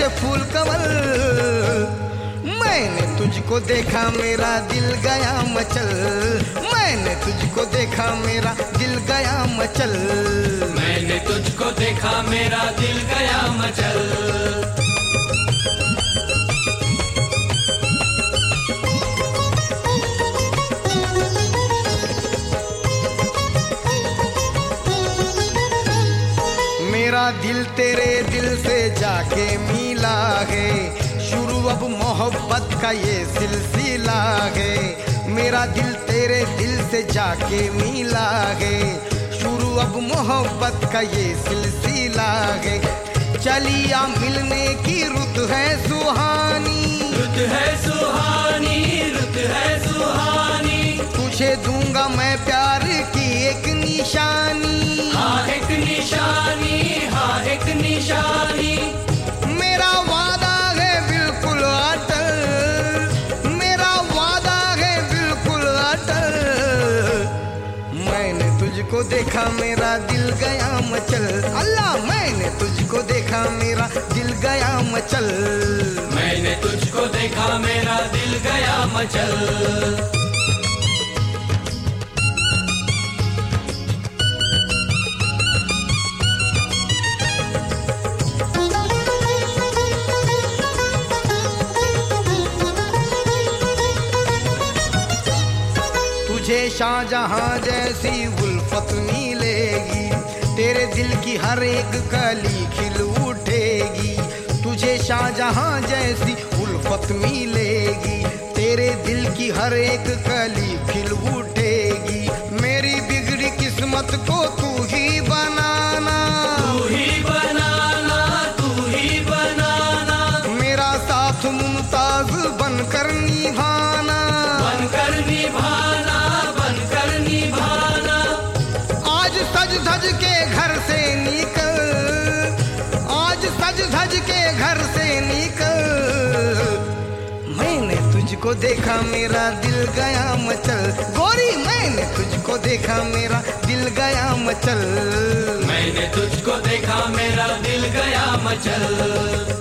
जैसे फूल कमल। मैंने तुझको देखा मेरा दिल गया मचल, मैंने तुझको देखा मेरा दिल गया मचल, मैंने तुझको देखा मेरा दिल गया मचल। मेरा दिल तेरे दिल से जाके मिला है, शुरू अब मोहब्बत का ये सिलसिला है। मेरा दिल तेरे दिल से जाके मिला है, शुरू अब मोहब्बत का ये सिलसिला है। चलिया मिलने की रुत है सुहानी, रुत है सुहानी, रुत है सुहानी। तुझे दूंगा मैं प्यार की एक निशानी, हाँ एक निशानी, हाँ एक निशानी। मेरा वादा है बिल्कुल अटल, मेरा वादा है बिल्कुल अटल। मैंने तुझको देखा मेरा दिल गया मचल, अल्लाह मैंने तुझको देखा मेरा दिल गया मचल, मैंने तुझको देखा मेरा दिल गया मचल। तुझे शाहजहां जैसी उल्फत मिलेगी, तेरे दिल की हर एक कली खिल उठेगी। तुझे शाहजहां जैसी उल्फत मिलेगी, तेरे दिल की हर एक कली खिल उठेगी। मेरी बिगड़ी किस्मत को तू ही बनाना, तू ही बनाना, तू ही बनाना। मेरा साथ मुमताज बनकर निभाना, बनकर निभाना, बनकर निभाना। आज सज धज के घर से निकल, आज सज धज के घर से निकल। मैंने तुझको देखा मेरा दिल गया मचल, गोरी मैंने तुझको देखा मेरा दिल गया मचल, मैंने तुझको देखा मेरा दिल गया मचल।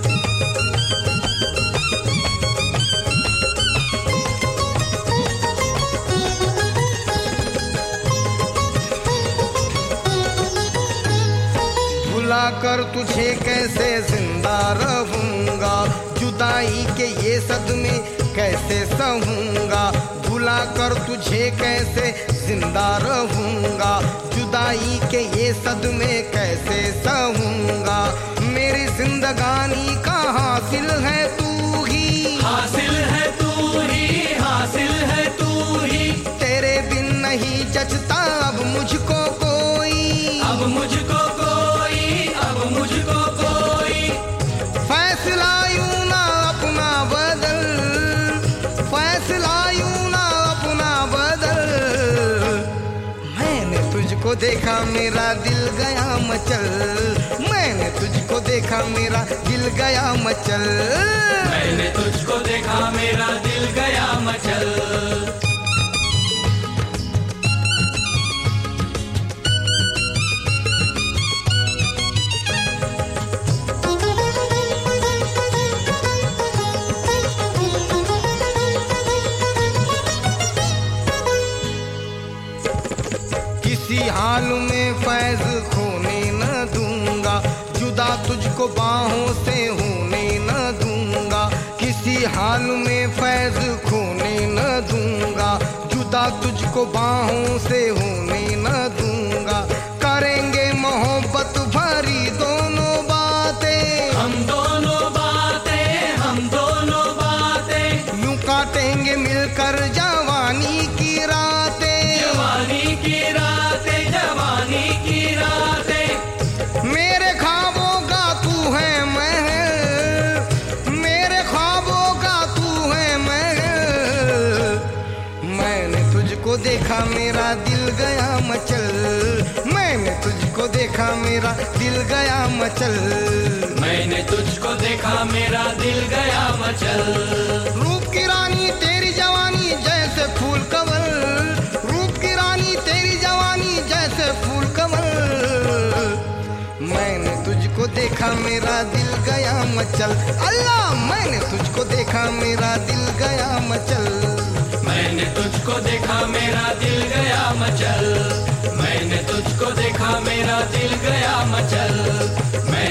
भुला कर तुझे कैसे जिंदा रहूंगा, जुदाई के ये सदमे कैसे सहूंगा। भुला कर तुझे कैसे जिंदा रहूंगा, जुदाई के ये सदमे कैसे सहूंगा। मेरी जिंदगानी का हासिल है तू ही, हासिल है तू ही, हासिल है तू ही। तेरे बिन नहीं जचता अब मुझको कोई, अब मुझको कोई, अब मुझको कोई। फैसला यूं ना अपना बदल, फैसला यूं ना अपना बदल। मैंने तुझको देखा मेरा दिल गया मचल, मैंने तुझको देखा मेरा दिल गया मचल, मैंने तुझको देखा मेरा दिल गया मचल। किसी हाल में फैज खोने न दूंगा, जुदा तुझको बाहों से होने न दूंगा। किसी हाल में फैज खोने न दूंगा, जुदा तुझको बाहों से होने न दूंगा। करेंगे मोहब्बत भरी दोनों बातें, हम दोनों बातें, हम दोनों बातें। यूं काटेंगे मिलकर जवानी की रातें, जवानी की रातें, जवानी की रातें। मेरे ख्वाबों का तू है महल, मेरे ख्वाबों का तू है महल। मैंने तुझको देखा मेरा दिल गया मचल, मैंने तुझको देखा मेरा दिल गया मचल, मैंने तुझको देखा मेरा दिल गया मचल। रूप की रानी तेरी जवानी जैसे फूल कमल, रूप की रानी तेरी जवानी जैसे फूल कमल। मैंने तुझको देखा मेरा दिल गया मचल। अल्लाह मैंने तुझको देखा मेरा दिल गया मचल। मैंने तुझको देखा मेरा दिल गया मचल। मैंने तुझको देखा मेरा दिल गया मचल।